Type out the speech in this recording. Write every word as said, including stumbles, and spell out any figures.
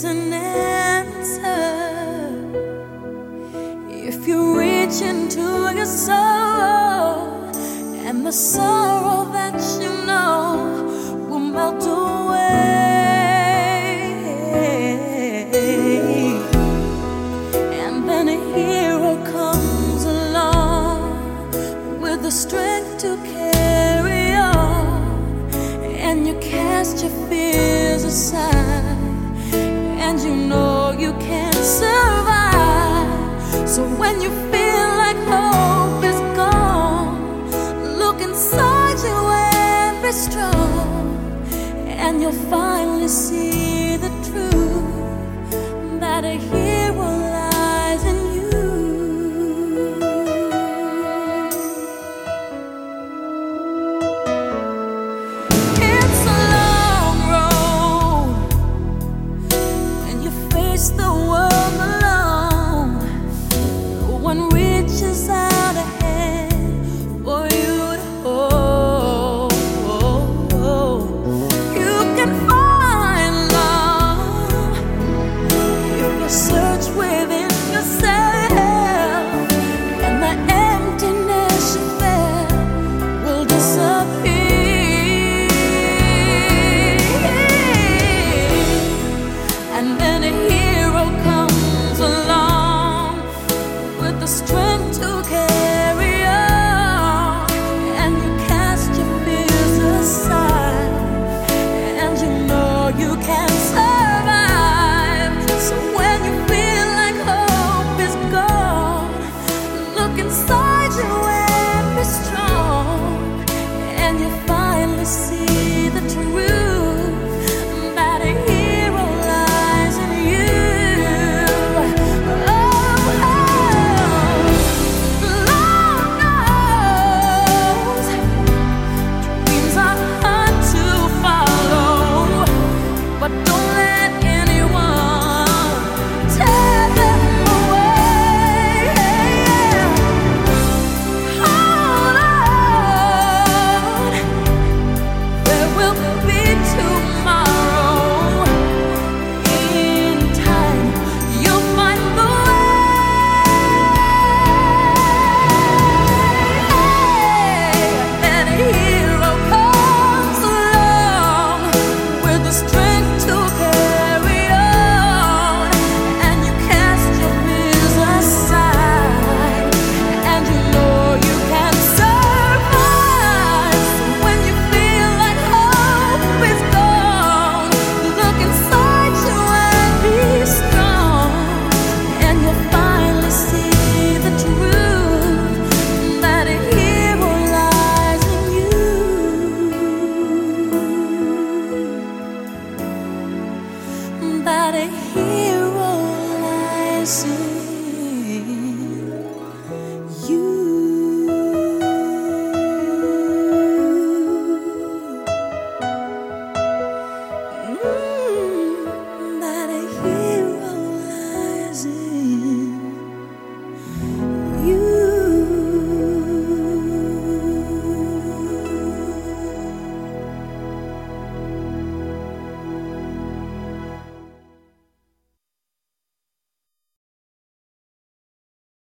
is an answer. If you reach into your soul, and the sorrow that you know will melt away, and then a hero comes along with the strength to carry on, and you cast your fears aside, and you know you can survive. So when you feel like hope is gone, look inside you and be strong, and you'll finally see the truth that a hero